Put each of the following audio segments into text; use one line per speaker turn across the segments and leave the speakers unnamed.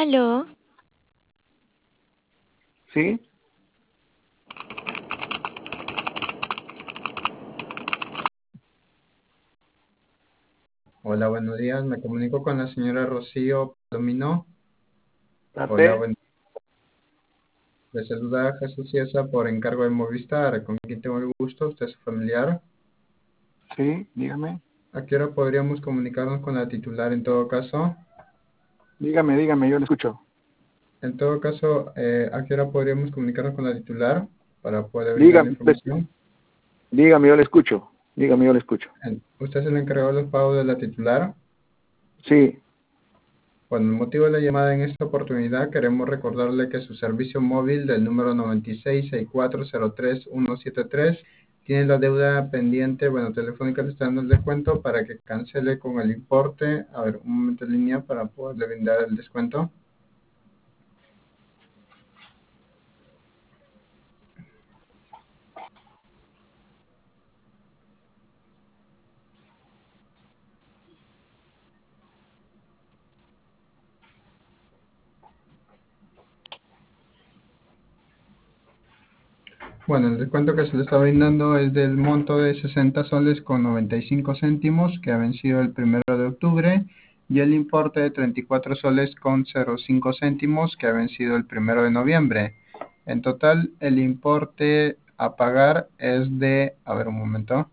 Aló,
¿Sí?
Hola, buenos días. Me comunico con la señora Rocío Palomino. Hola,
¿Parte?
le saluda Jesús Ciesa por encargo de Movistar. ¿Con quién tengo el gusto? ¿Usted es su familiar?
Sí, dígame.
¿A qué hora podríamos comunicarnos con la titular en todo caso?
Dígame, yo le escucho.
En todo caso, ¿a qué hora podríamos comunicarnos con la titular para poder brindar la
Dígame,
información?
dígame, yo le escucho. Dígame, yo le escucho.
¿Usted es el encargado de los pagos de la titular?
Sí,
Con el motivo de la llamada en esta oportunidad, queremos recordarle que su servicio móvil del número 9664030173 tiene la deuda pendiente, bueno, Telefónica le está dando el descuento para que cancele con el importe. A ver, un momento en línea para poderle brindar el descuento. Bueno, el descuento que se le está brindando es del monto de 60 soles con 95 céntimos que ha vencido el 1 de octubre y el importe de 34 soles con 05 céntimos que ha vencido el 1 de noviembre. En total, el importe a pagar es de, a ver un momento,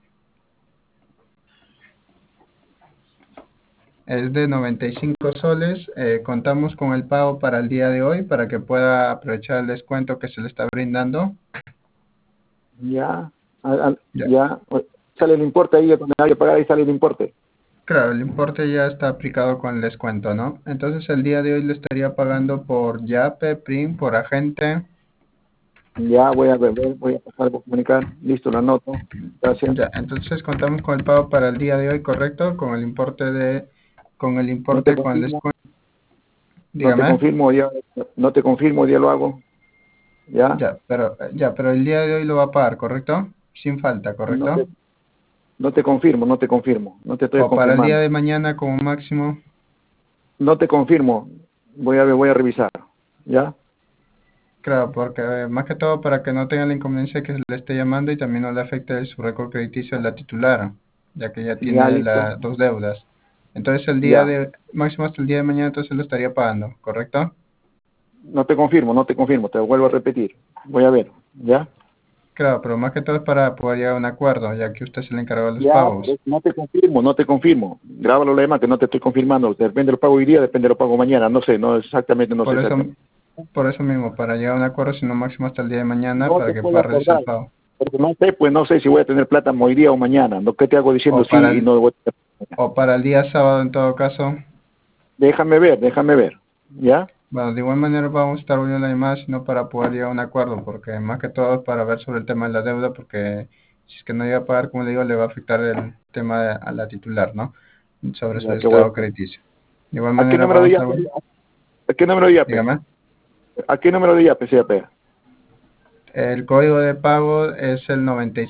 es de 95 soles. Contamos con el pago para el día de hoy para que pueda aprovechar el descuento que se le está brindando.
ya.
Ya.
Ya. Sale el importe ahí, donde hay que pagar, ahí sale el importe.
Claro, el importe ya está aplicado con el descuento, ¿no? Entonces el día de hoy le estaría pagando por Yape, PRIM, por agente.
Ya, voy a ver, voy a pasar por comunicar. Listo, lo anoto. Gracias.
Ya, entonces contamos con el pago para el día de hoy, ¿correcto? Con el importe
No te
con el
confirmo,
descuento. Dígame.
no te confirmo, ya lo hago. Ya.
Ya, pero el día de hoy lo va a pagar, ¿correcto? Sin falta,
No
¿correcto?
te, no te confirmo, no te confirmo. No te estoy
O para el día
confirmando.
de mañana como máximo.
No te confirmo. Voy a ver, voy a revisar. ¿Ya?
Claro, porque más que todo para que no tenga la inconveniencia que se le esté llamando y también no le afecte su récord crediticio de la titular, ya que ya
Ya,
tiene
listo.
las dos deudas. Entonces
Ya.
máximo hasta el día de mañana entonces lo estaría pagando, ¿correcto?
No te confirmo, no te confirmo. Te vuelvo a repetir. Voy a ver. ¿Ya?
Claro, pero más que todo es para poder llegar a un acuerdo, ya que usted se le encargó de los
Ya,
pagos.
pero no te confirmo, no te confirmo. Grábalo la lema que no te estoy confirmando. Depende lo pago hoy día, depende lo pago mañana. No sé, no exactamente, no sé
Por eso,
exactamente.
por eso mismo, para llegar a un acuerdo, sino máximo hasta el día de mañana
No
para
te
que
puedo
pueda realizar el
acordar.
pago.
Porque no sé, pues no sé si voy a tener plata hoy día o mañana. No, ¿qué te hago diciendo
O
sí
para
y no voy a tener plata?
o para el día sábado en todo caso.
Déjame ver, déjame ver. ¿Ya?
Bueno, de igual manera vamos a estar volviendo la llamada, sino para poder llegar a un acuerdo, porque más que todo es para ver sobre el tema de la deuda, porque si es que no llega a pagar, como le digo, le va a afectar el tema a la titular, ¿no? Sobre su
Ya, ¿qué voy a
estado
hacer?
crediticio. De igual
¿A qué
manera
número de
vamos a
yape? ¿A qué número de yape?
dígame,
¿A qué número de yape se yape?
el código de pago es el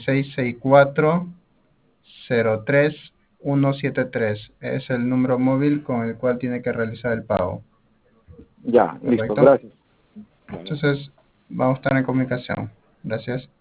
9664030173. Es el número móvil con el cual tiene que realizar el pago,
Ya, listo,
¿correcto?
gracias.
Entonces, vamos a estar en comunicación. Gracias.